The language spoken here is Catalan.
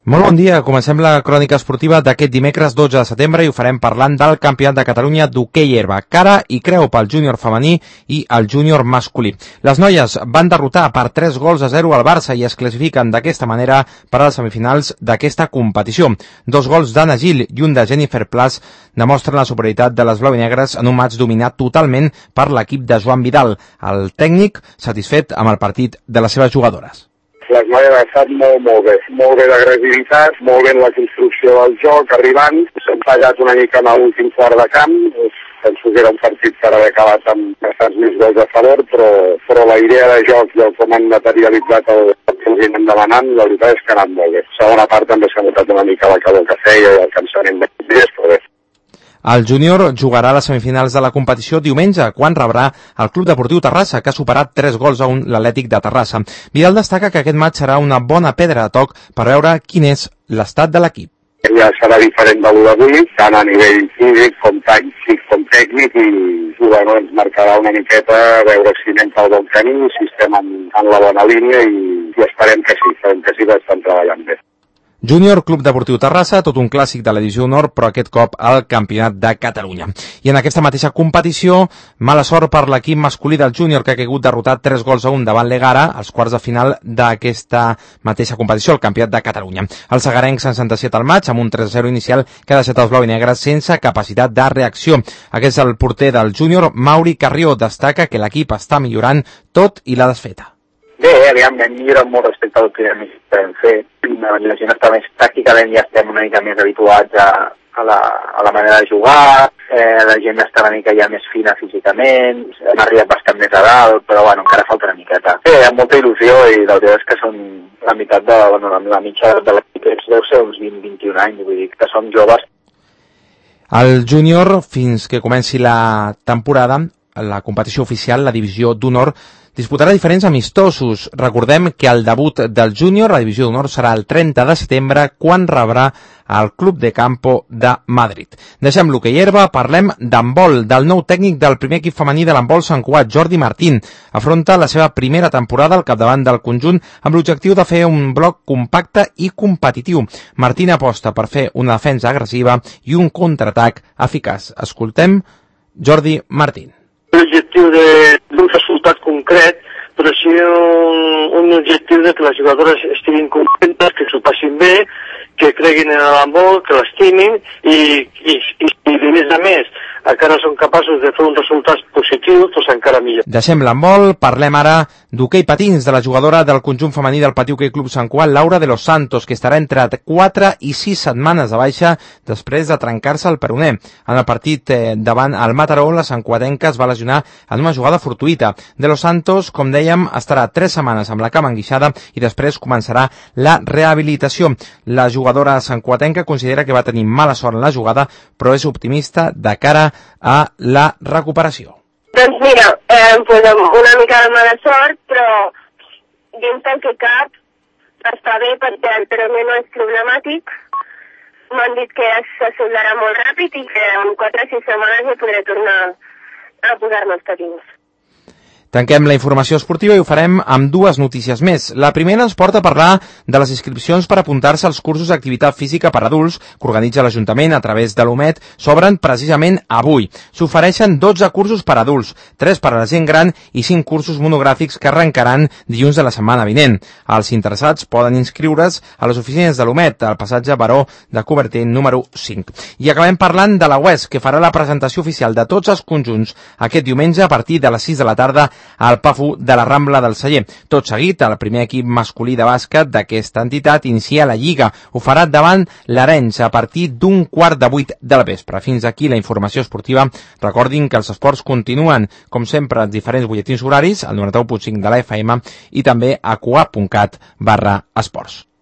Molt bon dia, comencem la crònica esportiva d'aquest dimecres 12 de setembre i ho farem parlant del Campionat de Catalunya d'hoquei herba, cara i creu pel júnior femení i el júnior masculí. Les noies van derrotar per 3-0 al Barça i es classifiquen d'aquesta manera per a les semifinals d'aquesta competició. 2 gols d'Anna Gil i un de Jennifer Plas demostren la superioritat de les blau i negres en un match dominat totalment per l'equip de Joan Vidal, el tècnic satisfet amb el partit de les seves jugadores. Les noies han estat molt bé d'agressivitat, molt bé en la construcció del joc, arribant, s'han fallat una mica en l'últim quart de camp, penso que era un partit per haver acabat amb bastants més gols a favor, però la idea de joc i el com han materialitzat el que els anem demanant, la veritat és que ha anat molt bé. Segona part també s'ha notat una mica la calor que feia i el cansament de dies, però bé. El júnior jugarà a les semifinals de la competició diumenge, quan rebrà el Club Deportiu Terrassa, que ha superat 3-1 l'Atlètic de Terrassa. Vidal destaca que aquest match serà una bona pedra de toc per veure quin és l'estat de l'equip. Ja serà diferent de l'avui, tant a nivell físic com tècnic, i bueno, ens marcarà una miqueta a veure si anem pel bon camí, si estem en la bona línia, i esperem que sí, que estan treballant bé. Júnior Club Deportiu Terrassa, tot un clàssic de la divisió d'honor, però aquest cop al Campionat de Catalunya. I en aquesta mateixa competició, mala sort per l'equip masculí del júnior, que ha caigut derrotat 3-1 davant l'Egara, als quarts de final d'aquesta mateixa competició, el Campionat de Catalunya. Els sagarencs s'han sentenciat al maig amb un 3-0 inicial que ha deixat els blau i negres sense capacitat de reacció. Aquest és el porter del júnior, Mauri Carrió, destaca que l'equip està millorant tot i la desfeta. Bé, aviam, hem millorat molt respecte al primer mig que vam fer. La gent està més tàcticament, ja estem una mica més habituats a la manera de jugar, la gent està una mica ja més fina físicament, hem arribat bastant més a dalt, però bueno, encara falta una miqueta. Bé, amb molta il·lusió, i la veritat és que són la meitat de la mitja de l'equip, deu ser uns 20-21 anys, vull dir que som joves. El júnior, fins que comenci la temporada, la competició oficial, la divisió d'honor, disputarà diferents amistosos. Recordem que el debut del júnior, la divisió d'honor, serà el 30 de setembre, quan rebrà el Club de Campo de Madrid. Deixem l'hoquei herba, parlem d'handbol, del nou tècnic del primer equip femení de l'handbol Sant Cugat, Jordi Martín. Afronta la seva primera temporada al capdavant del conjunt amb l'objectiu de fer un bloc compacte i competitiu. Martín aposta per fer una defensa agressiva i un contraatac eficaç. Escoltem Jordi Martín. L'objectiu d'un resultat concret, però sí un objectiu de que les jugadores estiguin contentes, que s'ho passin bé, que creguin en l'handbol, que l'estimin i a més encara són capaços de fer uns resultats positius, doncs encara millor. Deixem l'handbol, parlem ara d'hoquei patins, de la jugadora del conjunt femení del Patí Hoquei Club Sant Cugat, Laura de los Santos, que estarà entre 4 i 6 setmanes de baixa després de trencar-se el peroné. En el partit davant el Mataró, la santcuatenca es va lesionar en una jugada fortuïta. De los Santos, com dèiem, estarà 3 setmanes amb la cama enguixada i després començarà la rehabilitació. La jugadora santcuatenca considera que va tenir mala sort en la jugada, però és optimista de cara a la recuperació. Doncs mira, una mica de mala sort, però dins del que cap està bé perquè el peroné no és problemàtic. M'han dit que se soldarà molt ràpid i que en 4 o 6 setmanes ja podré tornar a posar-me els patins. Tanquem la informació esportiva i ho farem amb 2 notícies més. La primera ens porta a parlar de les inscripcions per apuntar-se als cursos d'activitat física per adults que organitza l'Ajuntament a través de l'UMED s'obren precisament avui. S'ofereixen 12 cursos per adults, 3 per a la gent gran i 5 cursos monogràfics que arrencaran dilluns de la setmana vinent. Els interessats poden inscriure's a les oficines de l'UMED, al passatge Baró de Coubertin número 5. I acabem parlant de la UES, que farà la presentació oficial de tots els conjunts aquest diumenge a partir de les 6 de la tarda al PAFU de la Rambla del Celler. Tot seguit, el primer equip masculí de bàsquet d'aquesta entitat inicia la Lliga. Ho farà davant l'Arenys a partir d'un 7:15 del vespre. Fins aquí la informació esportiva. Recordin que els esports continuen, com sempre, en diferents butlletins horaris, al 91.5 de la FM i també a coa.cat/esports.